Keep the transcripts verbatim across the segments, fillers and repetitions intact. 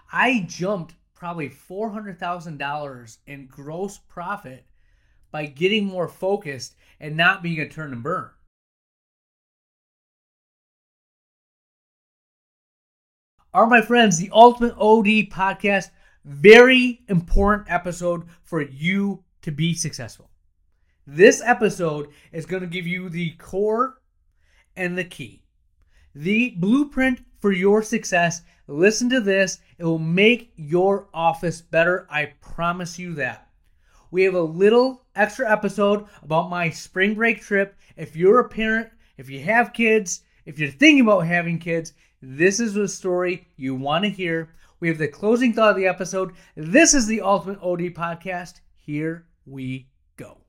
I jumped probably four hundred thousand dollars in gross profit by getting more focused and not being a turn and burn. All right, my friends, the Ultimate O D Podcast, very important episode for you to be successful. This episode is going to give you the core and the key, the blueprint for your success. Listen to this. It will make your office better. I promise you that. We have a little extra episode about my spring break trip. If you're a parent, if you have kids, if you're thinking about having kids, this is the story you want to hear. We have the closing thought of the episode. This is the Ultimate O D Podcast. Here we go.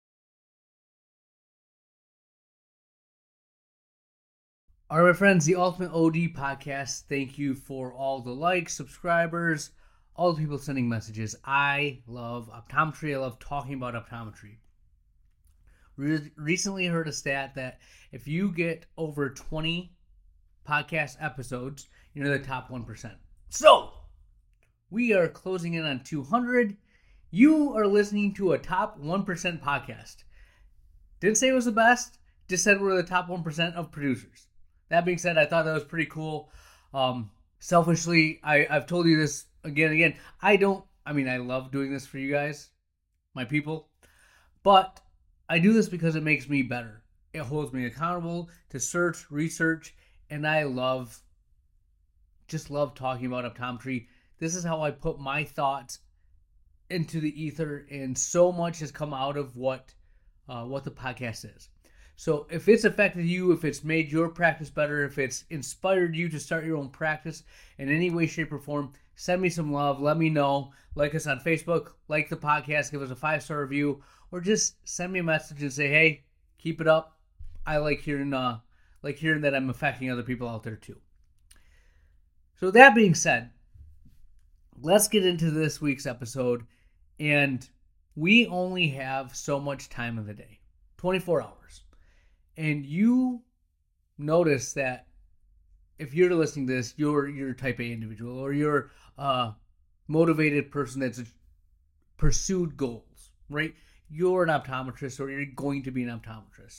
All right, my friends, the Ultimate O D Podcast. Thank you for all the likes, subscribers, all the people sending messages. I love optometry. I love talking about optometry. Re- recently heard a stat that if you get over twenty podcast episodes, you're the top one percent. So, we are closing in on two hundred. You are listening to a top one percent podcast. Didn't say it was the best, just said we're the top one percent of producers. That being said, I thought that was pretty cool. Um, selfishly, I, I've told you this again and again. I don't, I mean, I love doing this for you guys, my people, but I do this because it makes me better. It holds me accountable to search, research, and I love, just love talking about optometry. This is how I put my thoughts into the ether, and so much has come out of what uh, what the podcast is. So if it's affected you, if it's made your practice better, if it's inspired you to start your own practice in any way, shape, or form, send me some love. Let me know. Like us on Facebook, like the podcast, give us a five-star review, or just send me a message and say, hey, keep it up. I like hearing uh, like hearing that I'm affecting other people out there too. So that being said, let's get into this week's episode. And we only have so much time in the day, twenty-four hours. And you notice that if you're listening to this, you're you're a type A individual, or you're a motivated person that's pursued goals, right? You're an optometrist, or you're going to be an optometrist.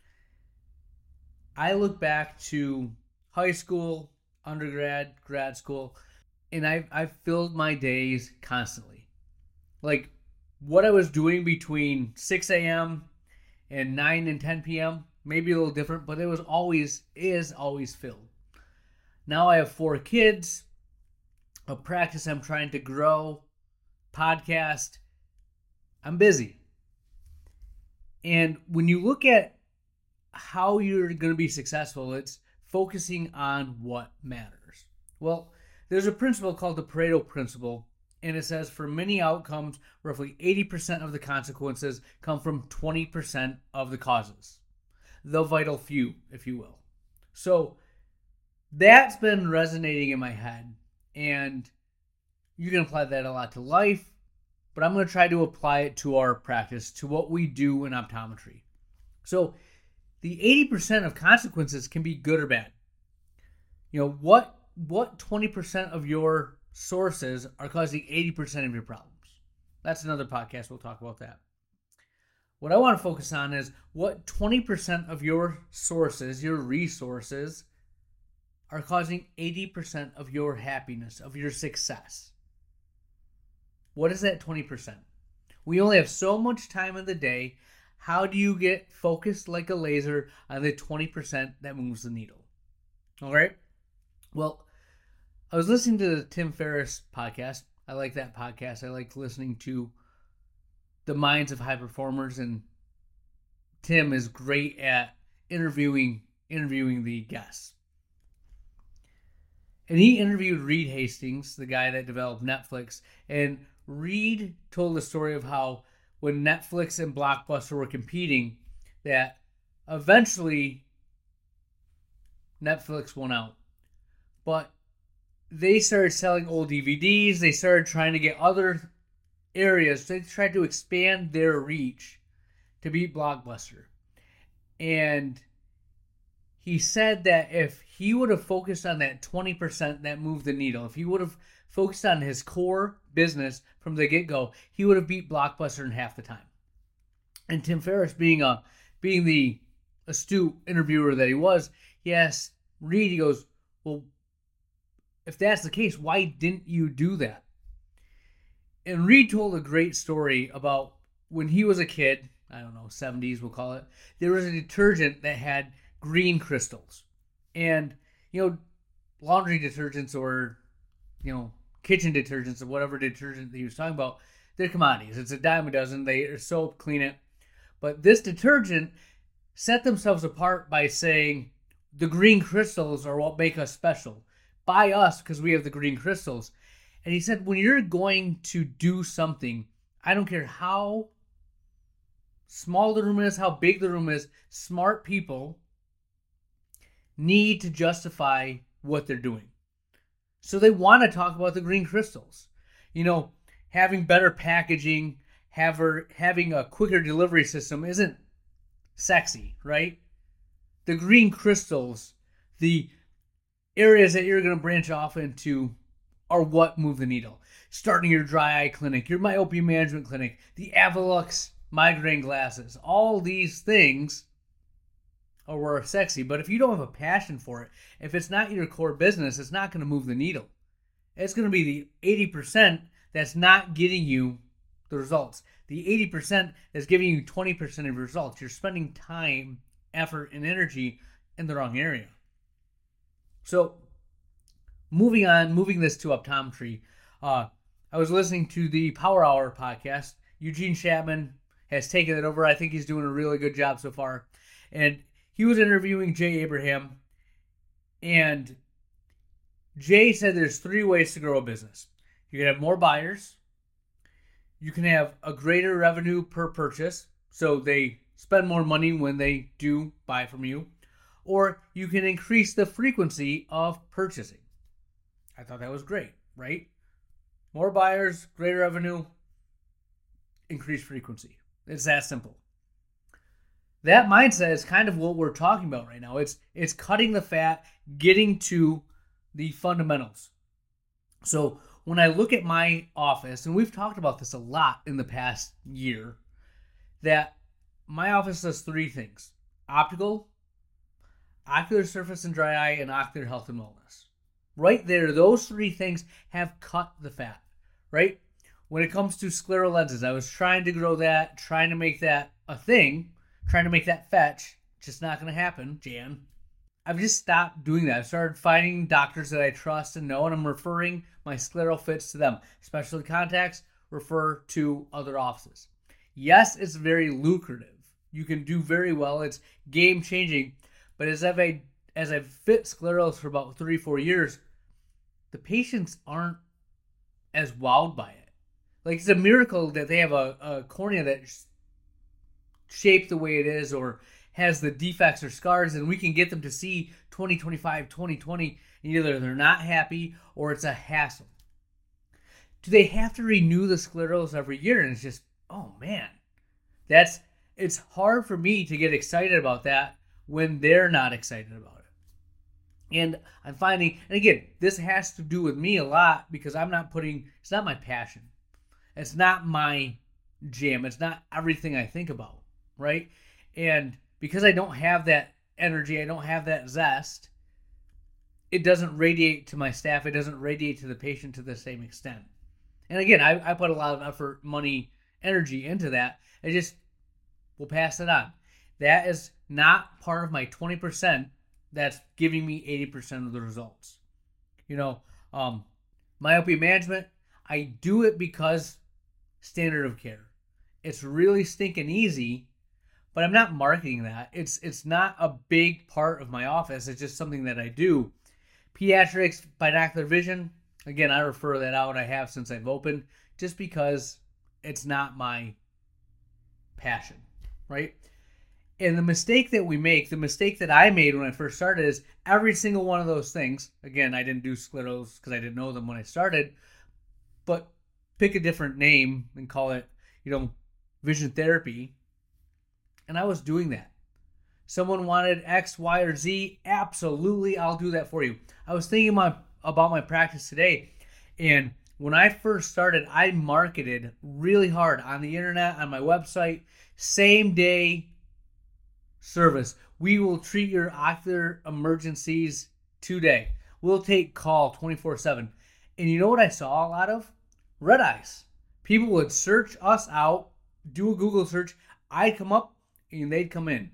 I look back to high school, undergrad, grad school, and I've, I've filled my days constantly. Like, what I was doing between six a.m. and nine and ten p.m., maybe a little different, but it was always, is always filled. Now I have four kids, a practice I'm trying to grow, podcast. I'm busy. And when you look at how you're going to be successful, it's focusing on what matters. Well, there's a principle called the Pareto principle, and it says for many outcomes, roughly eighty percent of the consequences come from twenty percent of the causes. The vital few, if you will. So that's been resonating in my head, and you can apply that a lot to life, but I'm going to try to apply it to our practice, to what we do in optometry. So the eighty percent of consequences can be good or bad. You know, what what twenty percent of your sources are causing eighty percent of your problems? That's another podcast. We'll talk about that. What I want to focus on is what twenty percent of your sources, your resources, are causing eighty percent of your happiness, of your success. What is that twenty percent? We only have so much time in the day. How do you get focused like a laser on the twenty percent that moves the needle? All right. Well, I was listening to the Tim Ferriss podcast. I like that podcast. I like listening to the minds of high performers, and Tim is great at interviewing interviewing the guests. And he interviewed Reed Hastings, the guy that developed Netflix, and Reed told the story of how when Netflix and Blockbuster were competing, that eventually Netflix won out. But they started selling old D V Ds. They started trying to get other areas. They tried to expand their reach to beat Blockbuster. And he said that if he would have focused on that twenty percent that moved the needle, if he would have focused on his core business from the get-go, he would have beat Blockbuster in half the time. And Tim Ferriss, being a being the astute interviewer that he was, he asked Reed, he goes, well, if that's the case, why didn't you do that? And Reed told a great story about when he was a kid, I don't know, seventies we'll call it, there was a detergent that had green crystals. And, you know, laundry detergents or, you know, kitchen detergents or whatever detergent that he was talking about, they're commodities. It's a dime a dozen. They are soap, clean it. But this detergent set themselves apart by saying the green crystals are what make us special. Buy us because we have the green crystals. And he said, when you're going to do something, I don't care how small the room is, how big the room is, smart people need to justify what they're doing. So they want to talk about the green crystals. You know, having better packaging, have her, having a quicker delivery system isn't sexy, right? The green crystals, the areas that you're going to branch off into are what move the needle. Starting your dry eye clinic, your myopia management clinic, the Avalux migraine glasses, all these things are where it's sexy. But if you don't have a passion for it, if it's not your core business, it's not going to move the needle. It's going to be the eighty percent that's not getting you the results. The eighty percent that's giving you twenty percent of your results. You're spending time, effort, and energy in the wrong area. So, moving on, moving this to optometry, uh, I was listening to the Power Hour podcast. Eugene Chapman has taken it over. I think he's doing a really good job so far. And he was interviewing Jay Abraham. And Jay said there's three ways to grow a business. You can have more buyers. You can have a greater revenue per purchase. So they spend more money when they do buy from you. Or you can increase the frequency of purchasing. I thought that was great, right? More buyers, greater revenue, increased frequency. It's that simple. That mindset is kind of what we're talking about right now. It's it's cutting the fat, getting to the fundamentals. So when I look at my office, and we've talked about this a lot in the past year, that my office does three things: optical, ocular surface and dry eye, and ocular health and wellness. Right there, those three things have cut the fat, right? When it comes to scleral lenses, I was trying to grow that, trying to make that a thing, trying to make that fetch. Just not going to happen, Jan. I've just stopped doing that. I've started finding doctors that I trust and know, and I'm referring my scleral fits to them. Specialty contacts, refer to other offices. Yes, it's very lucrative. You can do very well. It's game-changing. But as I've, as I've fit sclerals for about three, four years, the patients aren't as wowed by it. Like, it's a miracle that they have a, a cornea that's shaped the way it is or has the defects or scars, and we can get them to see twenty twenty-five, twenty twenty, and either they're not happy or it's a hassle. Do they have to renew the sclerals every year? And it's just, oh man, that's, it's hard for me to get excited about that when they're not excited about it. And I'm finding, and again, this has to do with me a lot because I'm not putting, it's not my passion. It's not my jam. It's not everything I think about, right? And because I don't have that energy, I don't have that zest, it doesn't radiate to my staff. It doesn't radiate to the patient to the same extent. And again, I, I put a lot of effort, money, energy into that. I just will pass it on. That is not part of my twenty percent that's giving me eighty percent of the results. You know, um, myopia management, I do it because standard of care. It's really stinking easy, but I'm not marketing that. It's it's not a big part of my office. It's just something that I do. Pediatrics, binocular vision, again, I refer that out. I have since I've opened, just because it's not my passion, right? And the mistake that we make, the mistake that I made when I first started is every single one of those things, again, I didn't do scleros because I didn't know them when I started, but pick a different name and call it, you know, vision therapy. And I was doing that. Someone wanted X, Y, or Z. Absolutely, I'll do that for you. I was thinking my, about my practice today, And when I first started, I marketed really hard on the internet, on my website, same day service. We will treat your ocular emergencies today. We'll take call twenty-four seven. And you know what I saw a lot of? Red eyes. People would search us out, do a Google search. I'd come up and they'd come in.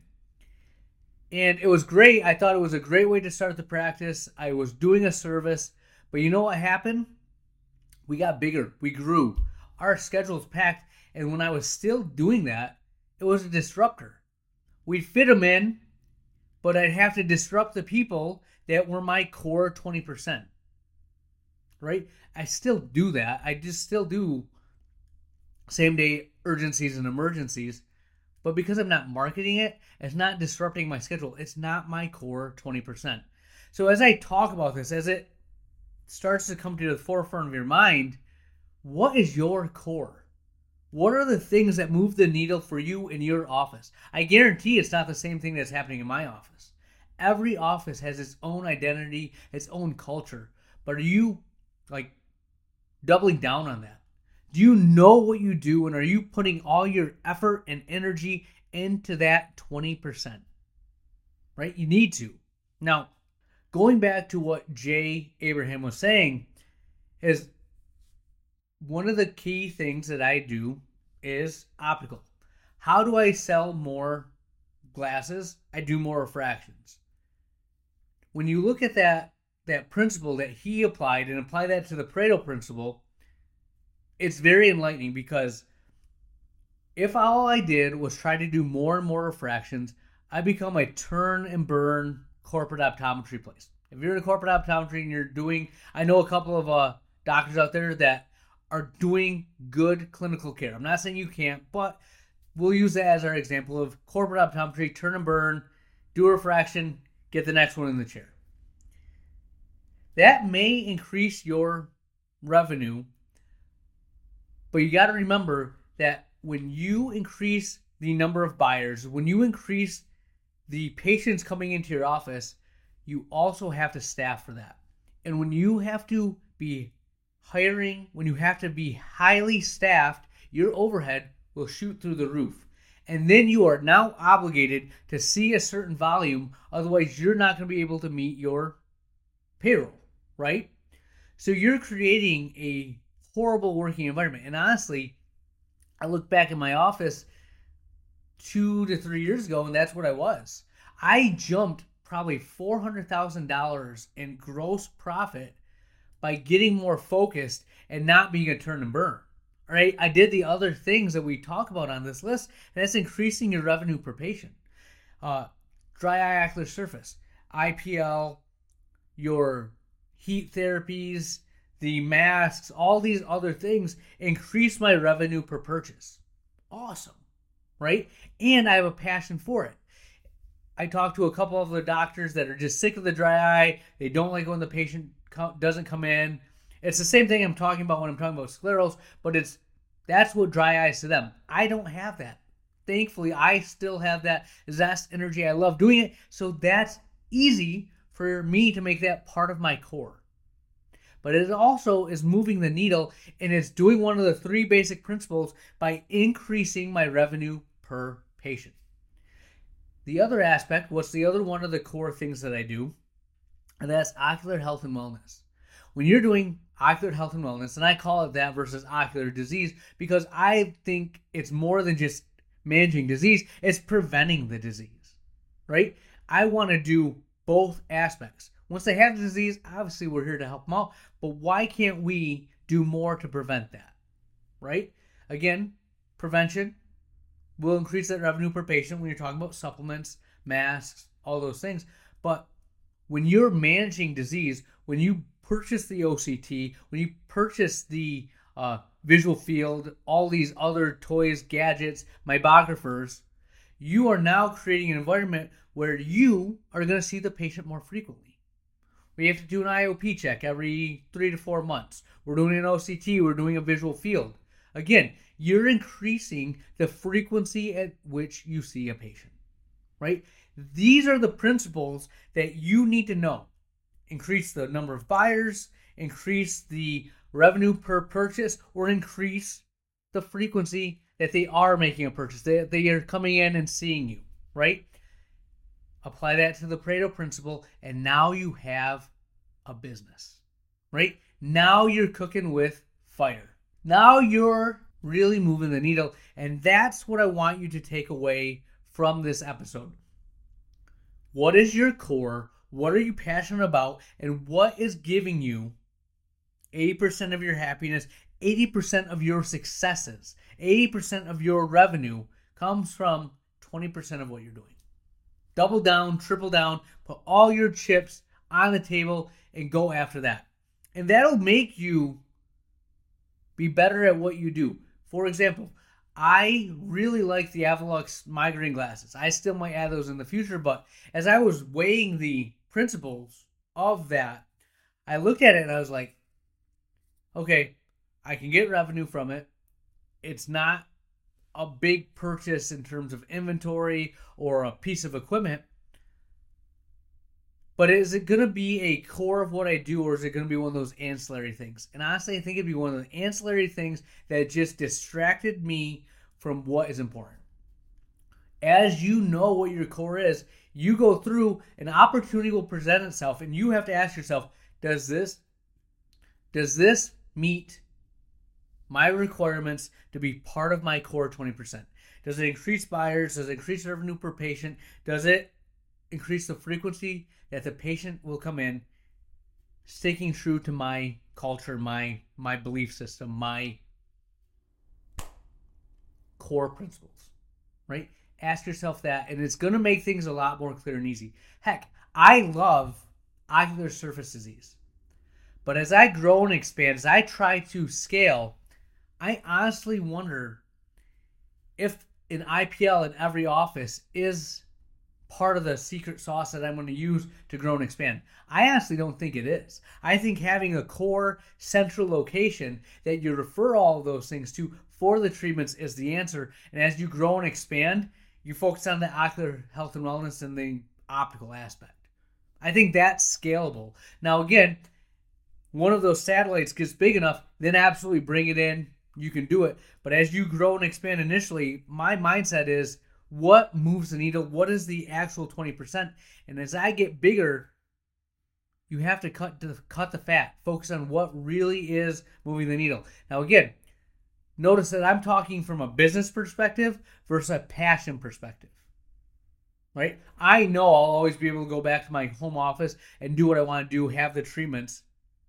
And it was great. I thought it was a great way to start the practice. I was doing a service. But you know what happened? We got bigger. We grew. Our schedule was packed. And when I was still doing that, it was a disruptor. We'd fit them in, but I'd have to disrupt the people that were my core twenty percent. Right? I still do that. I just still do same day urgencies and emergencies. But because I'm not marketing it, it's not disrupting my schedule. It's not my core twenty percent. So as I talk about this, as it starts to come to the forefront of your mind, what is your core? What are the things that move the needle for you in your office? I guarantee it's not the same thing that's happening in my office. Every office has its own identity, its own culture. But are you like doubling down on that? Do you know what you do, and are you putting all your effort and energy into that twenty percent? Right? You need to. Now, going back to what Jay Abraham was saying, is one of the key things that I do is optical. How do I sell more glasses? I do more refractions. When you look at that, that principle that he applied and apply that to the Pareto principle, it's very enlightening, because if all I did was try to do more and more refractions, I become a turn and burn corporate optometry place. If you're in a corporate optometry and you're doing, I know a couple of uh, doctors out there that are doing good clinical care. I'm not saying you can't, but we'll use that as our example of corporate optometry, turn and burn, do a refraction, get the next one in the chair. That may increase your revenue, but you got to remember that when you increase the number of buyers, when you increase the patients coming into your office, you also have to staff for that. And when you have to be hiring, when you have to be highly staffed, your overhead will shoot through the roof. And then you are now obligated to see a certain volume, otherwise you're not going to be able to meet your payroll, right? So you're creating a horrible working environment. And honestly, I look back in my office two to three years ago, and that's what I was. I jumped probably four hundred thousand dollars in gross profit by getting more focused and not being a turn and burn. All right, I did the other things that we talk about on this list, and that's increasing your revenue per patient. Uh, dry eye ocular surface, I P L, your heat therapies, the masks, all these other things increase my revenue per purchase. Awesome, right? And I have a passion for it. I talked to a couple of the doctors that are just sick of the dry eye. They don't like when the patient doesn't come in. It's the same thing I'm talking about when I'm talking about scleros, but it's that's what dry eyes to them. I don't have that. Thankfully, I still have that zest, energy. I love doing it, so that's easy for me to make that part of my core. But it also is moving the needle, and it's doing one of the three basic principles by increasing my revenue per patient. The other aspect, what's the other one of the core things that I do? And that's ocular health and wellness. When you're doing ocular health and wellness, and I call it that versus ocular disease, because I think it's more than just managing disease, it's preventing the disease, right? I want to do both aspects. Once they have the disease, obviously we're here to help them out, but why can't we do more to prevent that, right? Again, prevention will increase that revenue per patient when you're talking about supplements, masks, all those things. But when you're managing disease, when you purchase the O C T, when you purchase the uh, visual field, all these other toys, gadgets, myographers, you are now creating an environment where you are going to see the patient more frequently. We have to do an I O P check every three to four months. We're doing an O C T, we're doing a visual field. Again, you're increasing the frequency at which you see a patient, right? These are the principles that you need to know. Increase the number of buyers, increase the revenue per purchase or increase the frequency that they are making a purchase. They, they are coming in and seeing you, right? Apply that to the Pareto principle, and now you have a business, right? Now you're cooking with fire. Now you're really moving the needle, and that's what I want you to take away from this episode. What is your core? What are you passionate about? And what is giving you eighty percent of your happiness, eighty percent of your successes, eighty percent of your revenue comes from twenty percent of what you're doing. Double down, triple down, put all your chips on the table and go after that. And that'll make you be better at what you do. For example, I really like the Avalux migraine glasses. I still might add those in the future, but as I was weighing the principles of that, I looked at it and I was like, okay, I can get revenue from it. It's not a big purchase in terms of inventory or a piece of equipment, but is it going to be a core of what I do, or is it going to be one of those ancillary things? And honestly, I think it'd be one of the ancillary things that just distracted me from what is important. As you know what your core is, you go through, an opportunity will present itself, and you have to ask yourself, does this, does this meet my requirements to be part of my core twenty percent? Does it increase buyers? Does it increase revenue per patient? Does it increase the frequency that the patient will come in, sticking true to my culture, my my belief system, my core principles, right? Ask yourself that, and it's going to make things a lot more clear and easy. Heck, I love ocular surface disease. But as I grow and expand, as I try to scale, I honestly wonder if an I P L in every office is part of the secret sauce that I'm going to use to grow and expand. I honestly don't think it is. I think having a core central location that you refer all of those things to for the treatments is the answer. And as you grow and expand, you focus on the ocular health and wellness and the optical aspect. I think that's scalable. Now, again, one of those satellites gets big enough, then absolutely bring it in. You can do it. But as you grow and expand initially, my mindset is, what moves the needle? What is the actual twenty percent? And as I get bigger, you have to cut to cut the fat. Focus on what really is moving the needle. Now, again, notice that I'm talking from a business perspective versus a passion perspective. Right? I know I'll always be able to go back to my home office and do what I want to do, have the treatments.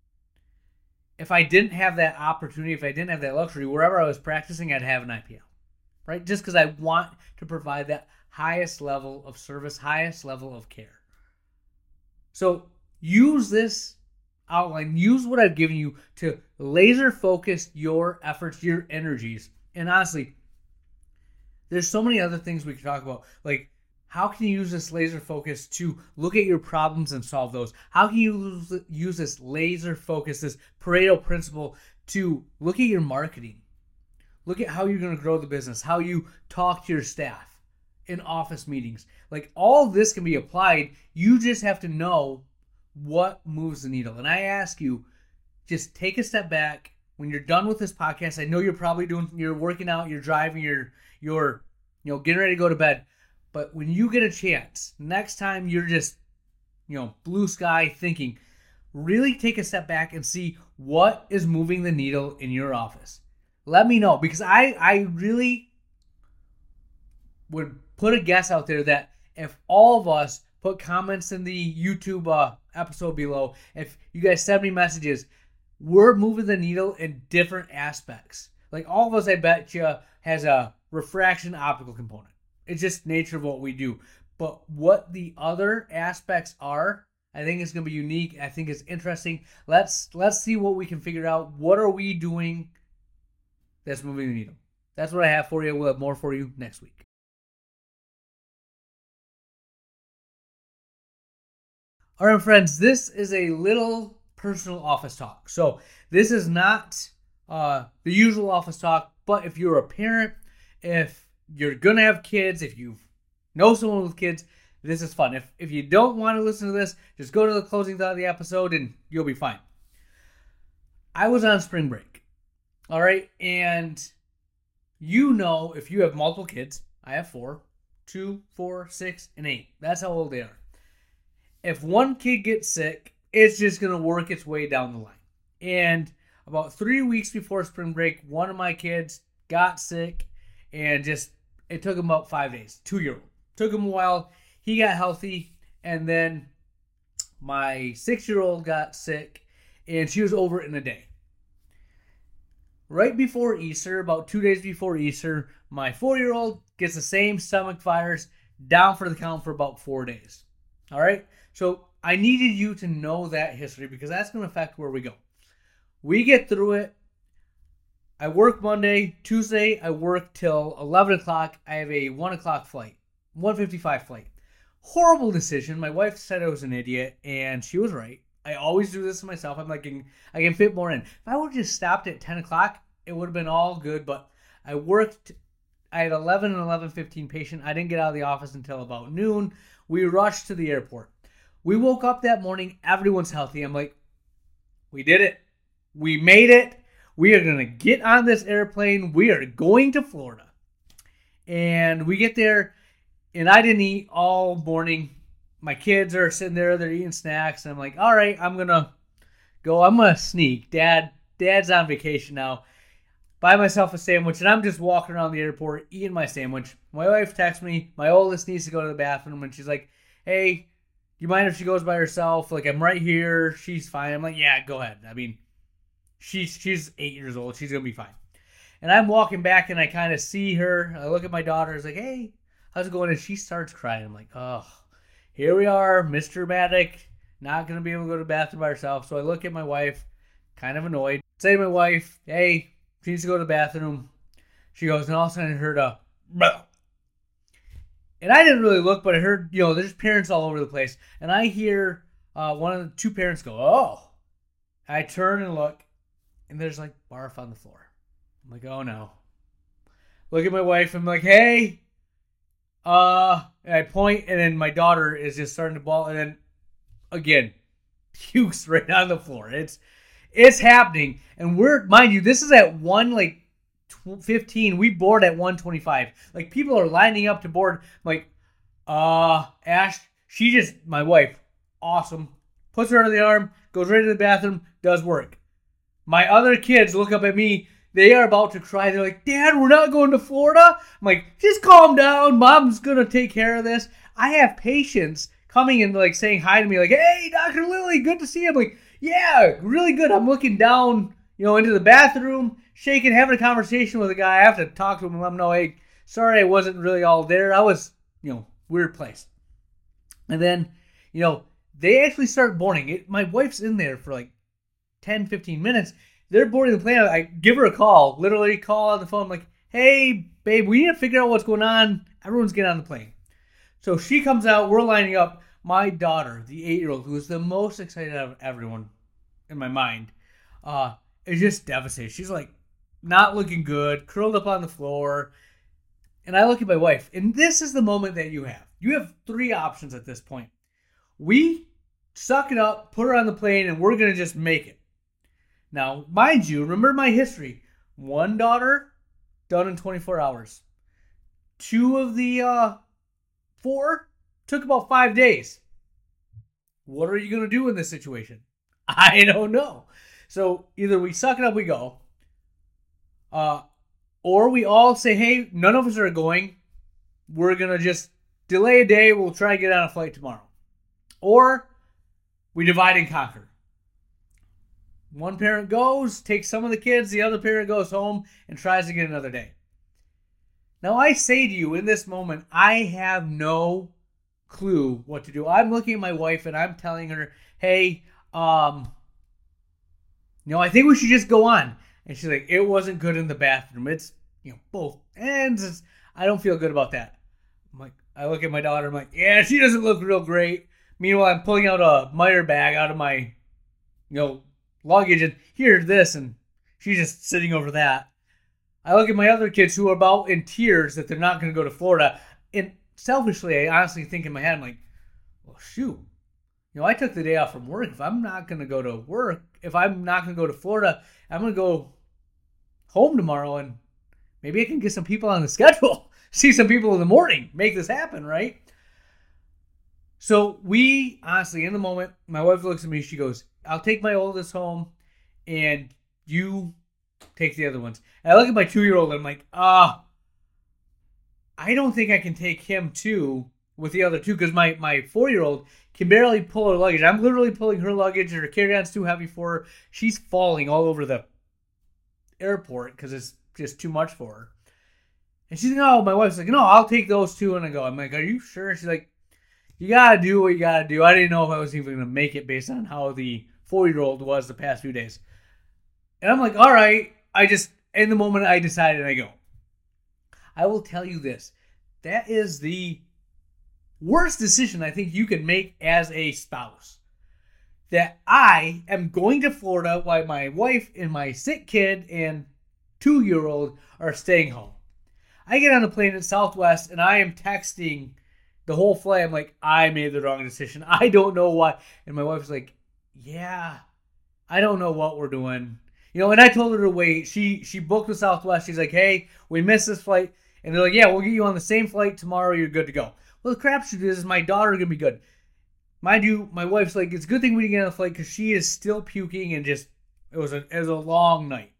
If I didn't have that opportunity, if I didn't have that luxury, wherever I was practicing, I'd have an I P L. Right? Just because I want to provide that highest level of service, highest level of care. So use this outline, use what I've given you to laser focus your efforts, your energies. And honestly, there's so many other things we could talk about. Like, how can you use this laser focus to look at your problems and solve those? How can you use this laser focus, this Pareto principle, to look at your marketing? Look at how you're going to grow the business, how you talk to your staff in office meetings. Like, all of this can be applied. You just have to know what moves the needle. And I ask you, just take a step back. When you're done with this podcast, I know you're probably doing, you're working out, you're driving, you're, you're, you know, getting ready to go to bed. But when you get a chance, next time you're just, you know, blue sky thinking, really take a step back and see what is moving the needle in your office. Let me know, because I, I really would put a guess out there that if all of us put comments in the YouTube uh, episode below, if you guys send me messages, we're moving the needle in different aspects. Like, all of us, I bet you, has a refraction optical component. It's just nature of what we do. But what the other aspects are, I think it's going to be unique. I think it's interesting. Let's let's see what we can figure out. What are we doing that's moving the needle? That's what I have for you. We'll have more for you next week. All right, friends, this is a little personal office talk. So this is not uh, the usual office talk, but if you're a parent, if you're going to have kids, if you know someone with kids, this is fun. If if you don't want to listen to this, just go to the closing thought of the episode and you'll be fine. I was on spring break. All right. And you know, if you have multiple kids, I have four, two, four, six, and eight. That's how old they are. If one kid gets sick, it's just going to work its way down the line. And about three weeks before spring break, one of my kids got sick and just, it took him about five days, two-year-old. Took him a while. He got healthy. And then my six-year-old got sick and she was over it in a day. Right before Easter, about two days before Easter, my four-year-old gets the same stomach virus, down for the count for about four days. All right? So I needed you to know that history because that's going to affect where we go. We get through it. I work Monday. Tuesday, I work till eleven o'clock. I have a one o'clock flight, one fifty-five flight. Horrible decision. My wife said I was an idiot, and she was right. I always do this to myself. I'm like, I can fit more in. If I would have just stopped at ten o'clock, it would have been all good, but I worked. I had eleven and eleven fifteen patient. I didn't get out of the office until about noon. We rushed to the airport. We woke up that morning. Everyone's healthy. I'm like, we did it. We made it. We are going to get on this airplane. We are going to Florida. And we get there, and I didn't eat all morning. My kids are sitting there. They're eating snacks. And I'm like, all right, I'm going to go. I'm going to sneak. Dad, Dad's on vacation now. Buy myself a sandwich, and I'm just walking around the airport eating my sandwich. My wife texts me. My oldest needs to go to the bathroom, and she's like, hey, you mind if she goes by herself? Like, I'm right here. She's fine. I'm like, yeah, go ahead. I mean, she's she's eight years old. She's going to be fine. And I'm walking back, and I kind of see her. I look at my daughter. It's like, hey, how's it going? And she starts crying. I'm like, oh, here we are, Miss Dramatic, not going to be able to go to the bathroom by herself. So I look at my wife, kind of annoyed. Say to my wife, hey, she needs to go to the bathroom. She goes, and all of a sudden I heard a, bleh. And I didn't really look, but I heard, you know, there's parents all over the place. And I hear uh, one of the two parents go, oh. I turn and look, and there's like barf on the floor. I'm like, oh no. Look at my wife. I'm like, hey. Uh, and I point, and then my daughter is just starting to bawl. And then, again, pukes right on the floor. It's it's happening. And we're, mind you, this is at one, like, fifteen. We board at one twenty-five. Like, people are lining up to board. I'm like, uh, Ash, she just, my wife, awesome. Puts her under the arm, goes right to the bathroom, does work. My other kids look up at me. They are about to cry. They're like, Dad, we're not going to Florida. I'm like, just calm down. Mom's going to take care of this. I have patients coming and like saying hi to me like, hey, Doctor Lilly, good to see you. I'm like, yeah, really good. I'm looking down, you know, into the bathroom, shaking, having a conversation with a guy. I have to talk to him and let him know, hey, sorry I wasn't really all there. I was, you know, weird place. And then, you know, they actually start boarding. It, my wife's in there for like ten, fifteen minutes. They're boarding the plane. I give her a call, literally call on the phone. I'm like, hey, babe, we need to figure out what's going on. Everyone's getting on the plane. So she comes out. We're lining up. My daughter, the eight-year-old, who is the most excited out of everyone in my mind, uh, is just devastated. She's like not looking good, curled up on the floor. And I look at my wife, and this is the moment that you have. You have three options at this point. We suck it up, put her on the plane, and we're going to just make it. Now, mind you, remember my history. One daughter, done in twenty-four hours. Two of the uh, four took about five days. What are you going to do in this situation? I don't know. So either we suck it up, we go. Uh, or we all say, hey, none of us are going. We're going to just delay a day. We'll try to get on a flight tomorrow. Or we divide and conquer. One parent goes, takes some of the kids, the other parent goes home and tries to get another day. Now I say to you in this moment, I have no clue what to do. I'm looking at my wife and I'm telling her, hey, um, you know, I think we should just go on. And she's like, it wasn't good in the bathroom. It's, you know, both ends. It's, I don't feel good about that. I'm like, I look at my daughter. I'm like, yeah, she doesn't look real great. Meanwhile, I'm pulling out a Meijer bag out of my, you know, luggage and here's this, and she's just sitting over that. I look at my other kids who are about in tears that they're not going to go to Florida. And selfishly, I honestly think in my head, I'm like, well, shoot. You know, I took the day off from work. If I'm not going to go to work, if I'm not going to go to Florida, I'm going to go home tomorrow and maybe I can get some people on the schedule, see some people in the morning, make this happen, right? So we, honestly, in the moment, my wife looks at me, she goes, I'll take my oldest home and you take the other ones. And I look at my two-year-old and I'm like, ah, I don't think I can take him too with the other two because my, my four-year-old can barely pull her luggage. I'm literally pulling her luggage and her carry-on's too heavy for her. She's falling all over the airport because it's just too much for her. And she's like, oh, my wife's like, no, I'll take those two. And I go, I'm like, are you sure? She's like, you got to do what you got to do. I didn't know if I was even going to make it based on how the four-year-old was the past few days. And I'm like, all right. I just, in the moment I decided, I go. I will tell you this. That is the worst decision I think you can make as a spouse. That I am going to Florida while my wife and my sick kid and two-year-old are staying home. I get on the plane at Southwest and I am texting the whole flight. I'm like, I made the wrong decision. I don't know why. And my wife's like, yeah, I don't know what we're doing. You know, and I told her to wait. She she booked with Southwest. She's like, hey, we missed this flight. And they're like, yeah, we'll get you on the same flight tomorrow. You're good to go. Well, the crapshoot is my daughter going to be good. Mind you, my wife's like, it's a good thing we didn't get on the flight because she is still puking and just, it was a it was a long night.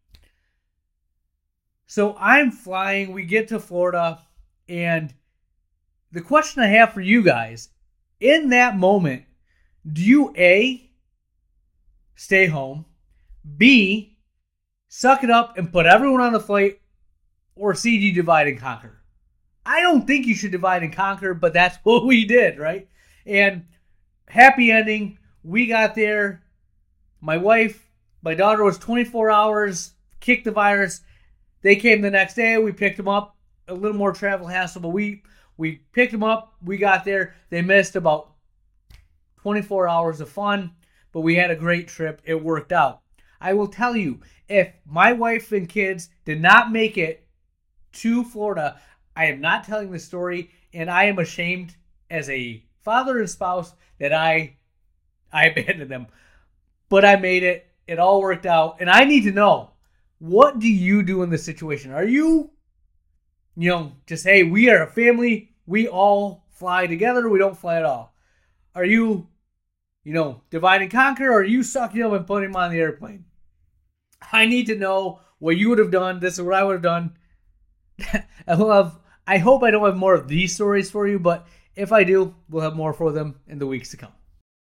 So I'm flying. We get to Florida. And the question I have for you guys, in that moment, do you A, stay home, B, suck it up and put everyone on the flight, or C, do you divide and conquer? I don't think you should divide and conquer, but that's what we did, right? And happy ending. We got there. My wife, my daughter was twenty-four hours, kicked the virus. They came the next day. We picked them up. A little more travel hassle, but we we picked them up. We got there. They missed about twenty-four hours of fun, but we had a great trip. It worked out. I will tell you, if my wife and kids did not make it to Florida, I am not telling this story, and I am ashamed as a father and spouse that I I abandoned them. But I made it. It all worked out. And I need to know, what do you do in this situation? Are you, you know, just, hey, we are a family. We all fly together. We don't fly at all. Are you, you know, divide and conquer, or are you sucking up and putting them on the airplane? I need to know what you would have done. This is what I would have done. I will have, I hope I don't have more of these stories for you, but if I do, we'll have more for them in the weeks to come.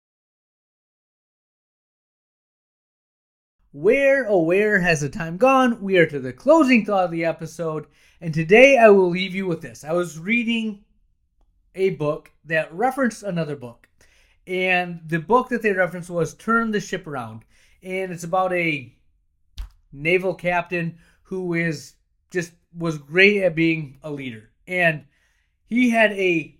Where, oh where has the time gone? We are to the closing thought of the episode, and today I will leave you with this. I was reading a book that referenced another book, and the book that they referenced was Turn the Ship Around, and it's about a naval captain who is just was great at being a leader, and he had a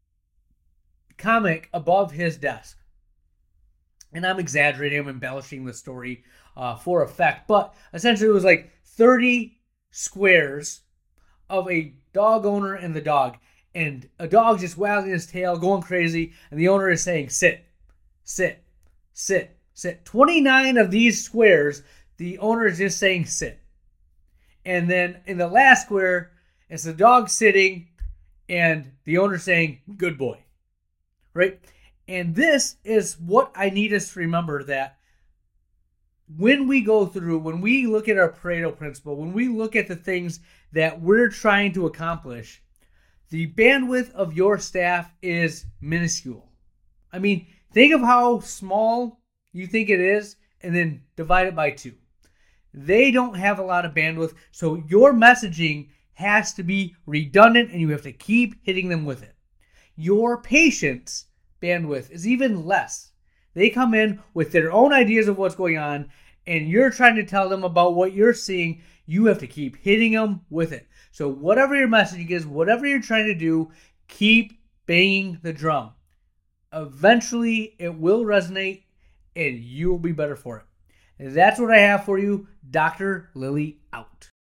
comic above his desk. And I'm exaggerating, I'm embellishing the story uh, for effect, but essentially it was like thirty squares of a dog owner and the dog, and a dog just wagging his tail, going crazy, and the owner is saying, sit, sit, sit, sit. twenty-nine of these squares, the owner is just saying, sit. And then in the last square, it's the dog sitting and the owner saying, good boy, right? And this is what I need us to remember, that when we go through, when we look at our Pareto principle, when we look at the things that we're trying to accomplish, the bandwidth of your staff is minuscule. I mean, think of how small you think it is and then divide it by two. They don't have a lot of bandwidth, so your messaging has to be redundant and you have to keep hitting them with it. Your patience bandwidth is even less. They come in with their own ideas of what's going on, and you're trying to tell them about what you're seeing. You have to keep hitting them with it. So whatever your messaging is, whatever you're trying to do, keep banging the drum. Eventually, it will resonate, and you will be better for it. And that's what I have for you. Doctor Lily out.